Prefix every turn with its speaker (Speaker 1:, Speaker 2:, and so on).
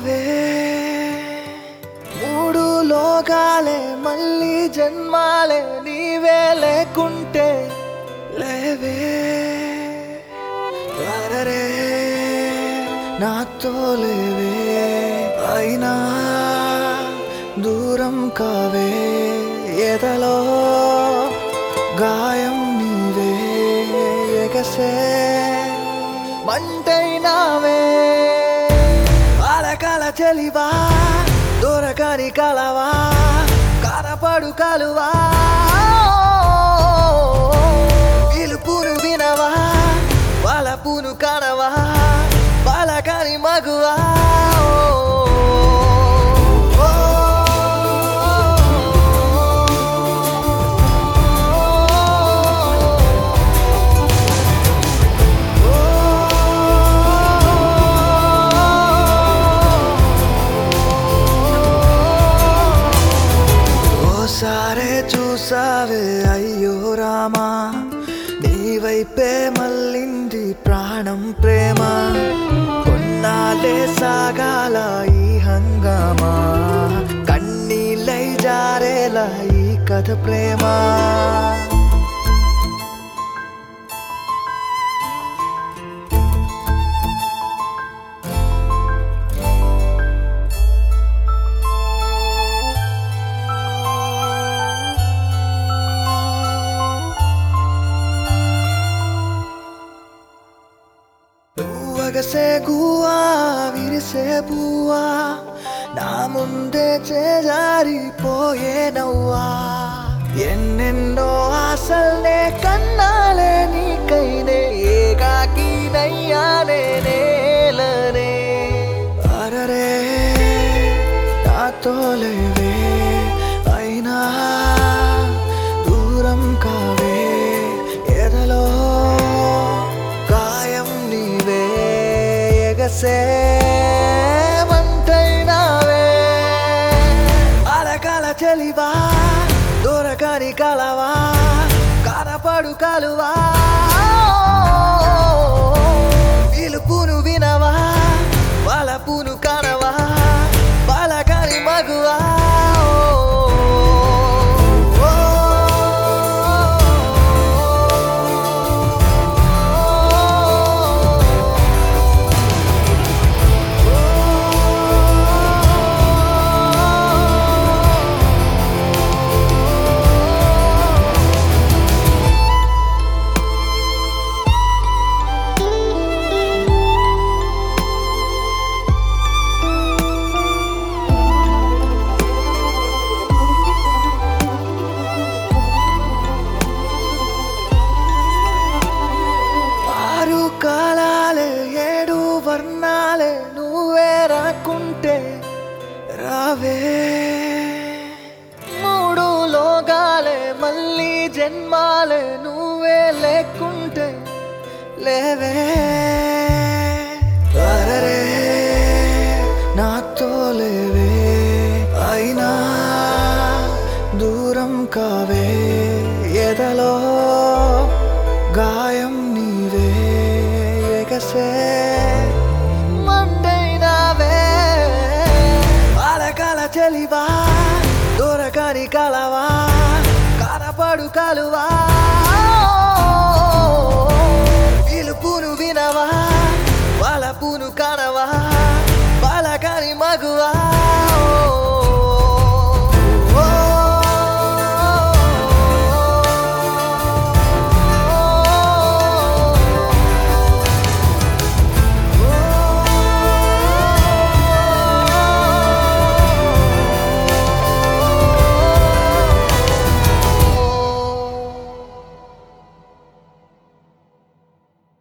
Speaker 1: రావే మూడు లోకాలే మళ్ళీ జన్మాలే నీవే లేకుంటే లేవే అరరే నాతో లేవే అయినా దూరం కావే ఎదలో గాయం నీవే ఎగసే మంటైనావే అలకల చెలివా దొరకని కలవా కనపడు కలువా పిలుపును వినవా వలపును కనవా పలకని మగువా ఓసారే చూసావే అయ్యో రామా నీ వైపే మళ్ళింది ప్రాణం ప్రేమ కొన్నాళ్ళే సాగాల ఈ హంగామా కన్నీళ్ళై జారేలా ఈ కథ ప్రేమ వగసే గువా విరిసే పువ్వా నా ముందే చేజారిపోయే నవ్వా ఎన్నెన్నో ఆశల్నే కన్నాలే నీకైనే ఏకాకినయ్యానే నేలనే అరరే నాతో లేవే అయినా దూరం కావే ఎదలో మంటైనావే అలకల చెలివా దొరకని కలవా కనపడు కలువా పిలుపును వినవా వలపును కనవా పలకని మగువా కాలాలే ఏడు వర్ణాలే నువ్వే రాకుంటే రావే మూడు లోకాలే మళ్ళీ జన్మాలే నువ్వే లేకుంటే లేవే అరరే నాతో లేవే అయినా దూరం కావే ఎదలో గాయం నీవే ఎగసే మంటైనావే అలకల చెలివా దొరకని కలవా కనపడు కలువా